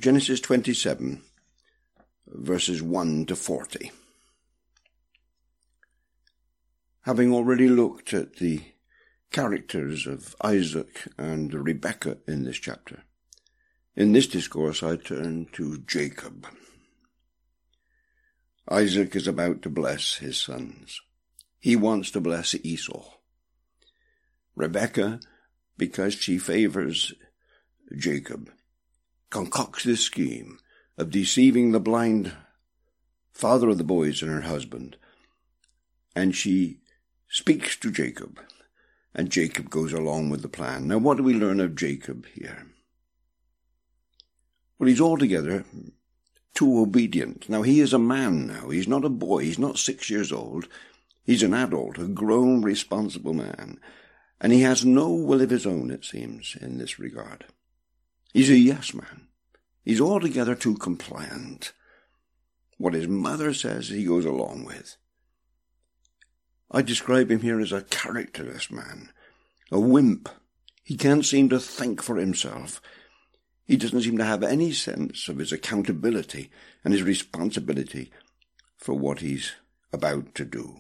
Genesis 27, verses 1 to 40. Having already looked at the characters of Isaac and Rebekah in this chapter, in this discourse I turn to Jacob. Isaac is about to bless his sons. He wants to bless Esau. Rebekah, because she favors Jacob, concocts this scheme of deceiving the blind father of the boys and her husband, and she speaks to Jacob, and Jacob goes along with the plan. Now, what do we learn of Jacob here? Well, he's altogether too obedient. Now, he is a man now. He's not a boy. He's not 6 years old. He's an adult, a grown, responsible man, and he has no will of his own, it seems, in this regard. He's a yes man. He's altogether too compliant. What his mother says, he goes along with. I describe him here as a characterless man, a wimp. He can't seem to think for himself. He doesn't seem to have any sense of his accountability and his responsibility for what he's about to do.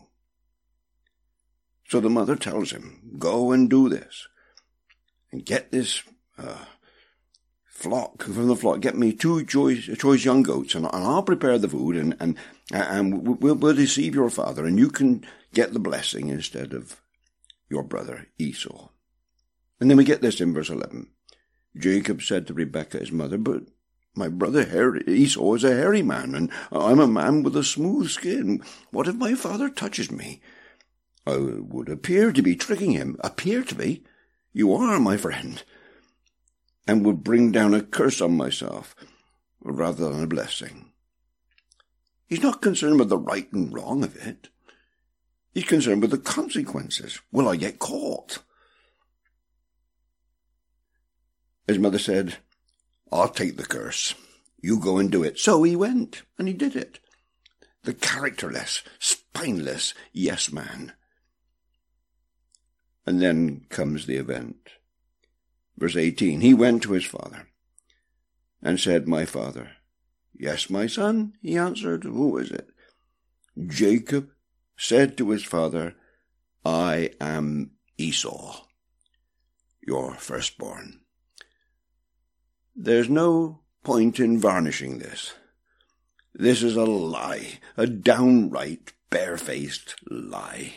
So the mother tells him, go and do this, and get this flock from the flock. Get me two choice young goats, and I'll prepare the food, and we'll deceive your father, and you can get the blessing instead of your brother Esau. And then we get this in verse 11. Jacob said to Rebekah, his mother, but my brother Esau is a hairy man, and I'm a man with a smooth skin. What if my father touches me? I would appear to be tricking him. Appear to be? You are, my friend. And would bring down a curse on myself rather than a blessing. He's not concerned with the right and wrong of it. He's concerned with the consequences. Will I get caught? His mother said, I'll take the curse. You go and do it. So he went, and he did it. The characterless, spineless yes man. And then comes the event. Verse 18, he went to his father and said, my father. Yes, my son, he answered. Who is it? Jacob said to his father, I am Esau, your firstborn. There's no point in varnishing this. This is a lie, a downright, barefaced lie.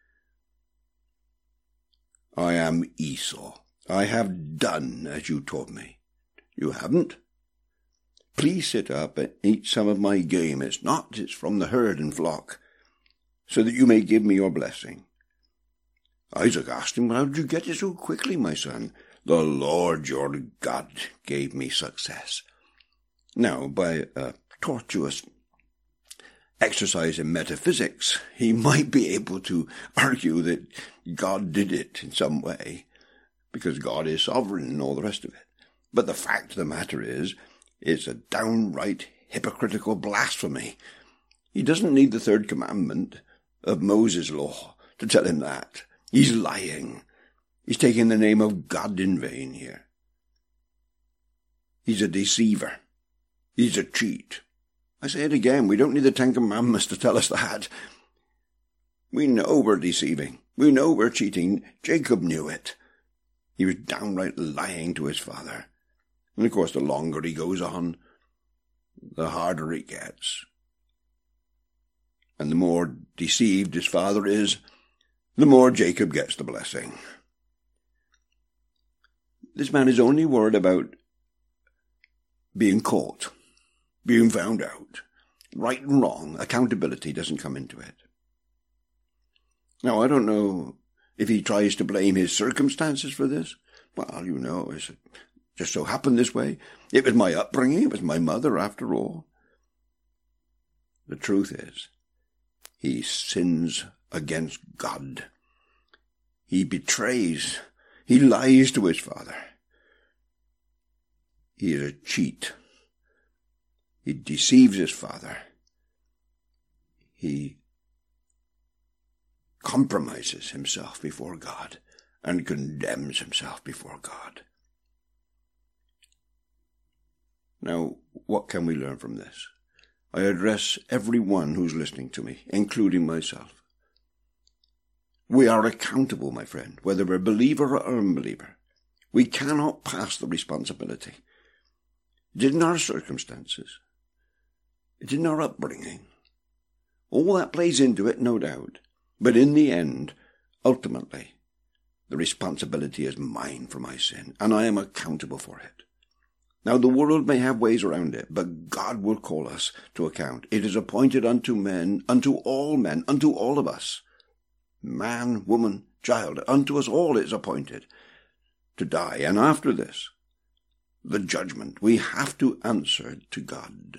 I am Esau. I have done as you told me. You haven't? Please sit up and eat some of my game. It's from the herd and flock, so that you may give me your blessing. Isaac asked him, how did you get it so quickly, my son? The Lord your God gave me success. Now, by a tortuous exercise in metaphysics, he might be able to argue that God did it in some way, because God is sovereign and all the rest of it. But the fact of the matter is, it's a downright hypocritical blasphemy. He doesn't need the third commandment of Moses' law to tell him that. He's lying. He's taking the name of God in vain here. He's a deceiver. He's a cheat. I say it again, we don't need the Ten Commandments to tell us that. We know we're deceiving. We know we're cheating. Jacob knew it. He was downright lying to his father. And of course, the longer he goes on, the harder it gets. And the more deceived his father is, the more Jacob gets the blessing. This man is only worried about being caught, being found out. Right and wrong, accountability doesn't come into it. Now, I don't know if he tries to blame his circumstances for this. Well, it just so happened this way. It was my upbringing, it was my mother after all. The truth is, he sins against God. He betrays, he lies to his father. He is a cheat. He deceives his father. He compromises himself before God and condemns himself before God. Now, what can we learn from this? I address every one who's listening to me, including myself. We are accountable, my friend, whether we're a believer or unbeliever. We cannot pass the responsibility. It isn't our circumstances. It isn't our upbringing. All that plays into it, no doubt. But in the end, ultimately, the responsibility is mine for my sin, and I am accountable for it. Now, the world may have ways around it, but God will call us to account. It is appointed unto men, unto all of us, man, woman, child, unto us all is appointed to die. And after this, the judgment, we have to answer to God.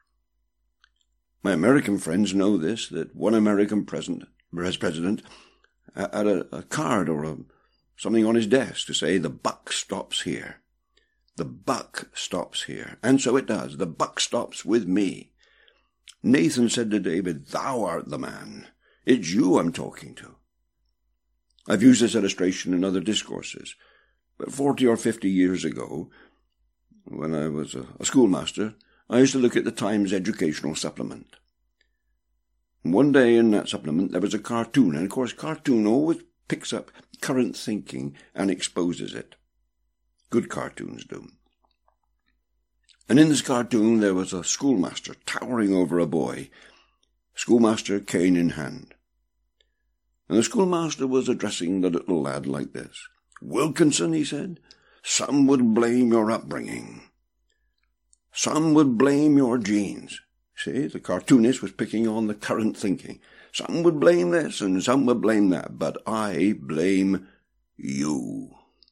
My American friends know this, that one American president had a card or something on his desk to say, the buck stops here. The buck stops here. And so it does. The buck stops with me. Nathan said to David, thou art the man. It's you I'm talking to. I've used this illustration in other discourses. But 40 or 50 years ago, when I was a schoolmaster, I used to look at the Times Educational Supplement. And one day in that supplement there was a cartoon, and of course cartoon always picks up current thinking and exposes it. Good cartoons do. And in this cartoon there was a schoolmaster towering over a boy, schoolmaster cane in hand. And the schoolmaster was addressing the little lad like this. Wilkinson, he said, some would blame your upbringing. Some would blame your genes. See, the cartoonist was picking on the current thinking. Some would blame this and some would blame that, but I blame you.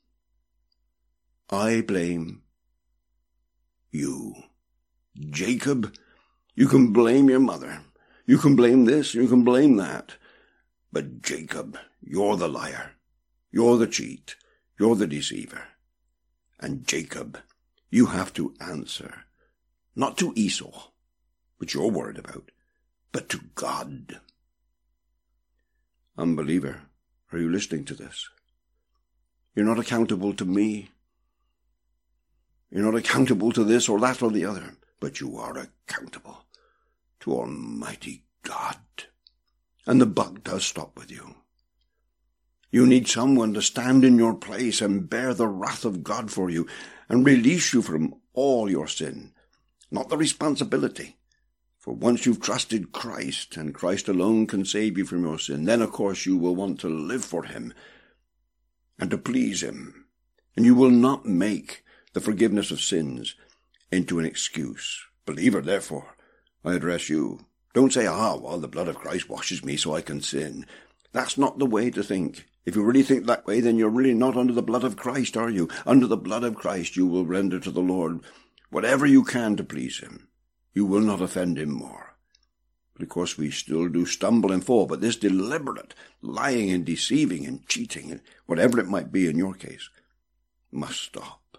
I blame you. Jacob, you can blame your mother. You can blame this, you can blame that. But Jacob, you're the liar. You're the cheat. You're the deceiver. And Jacob, you have to answer, not to Esau, which you're worried about, but to God. Unbeliever, are you listening to this? You're not accountable to me. You're not accountable to this or that or the other, but you are accountable to Almighty God. And the buck does stop with you. You need someone to stand in your place and bear the wrath of God for you and release you from all your sin, not the responsibility. For once you've trusted Christ, and Christ alone can save you from your sin, then of course you will want to live for him and to please him. And you will not make the forgiveness of sins into an excuse. Believer, therefore, I address you. Don't say, well, the blood of Christ washes me so I can sin. That's not the way to think. If you really think that way, then you're really not under the blood of Christ, are you? Under the blood of Christ, you will render to the Lord whatever you can to please him. You will not offend him more. But of course we still do stumble and fall, but this deliberate lying and deceiving and cheating, and whatever it might be in your case, must stop.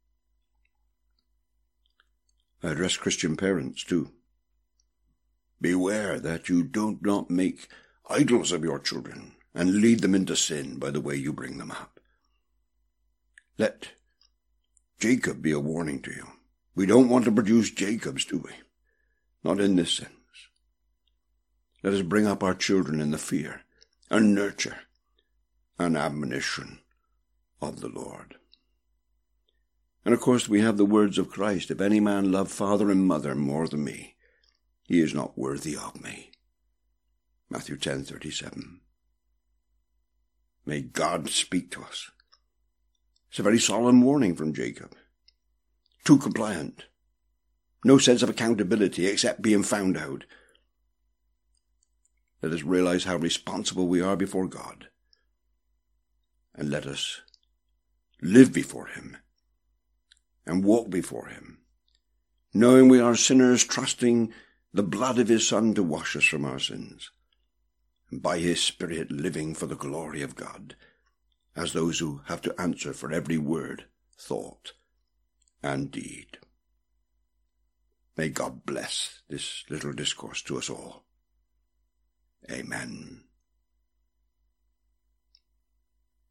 I address Christian parents too. Beware that you do not make idols of your children and lead them into sin by the way you bring them up. Let Jacob be a warning to you. We don't want to produce Jacobs, do we? Not in this sense. Let us bring up our children in the fear and nurture and admonition of the Lord. And of course we have the words of Christ, if any man love father and mother more than me, he is not worthy of me. Matthew 10:37. May God speak to us. It's a very solemn warning from Jacob. Too compliant. No sense of accountability except being found out. Let us realize how responsible we are before God. And let us live before him and walk before him, knowing we are sinners, trusting the blood of his Son to wash us from our sins, and by his Spirit living for the glory of God, as those who have to answer for every word, thought, and deed. May God bless this little discourse to us all. Amen.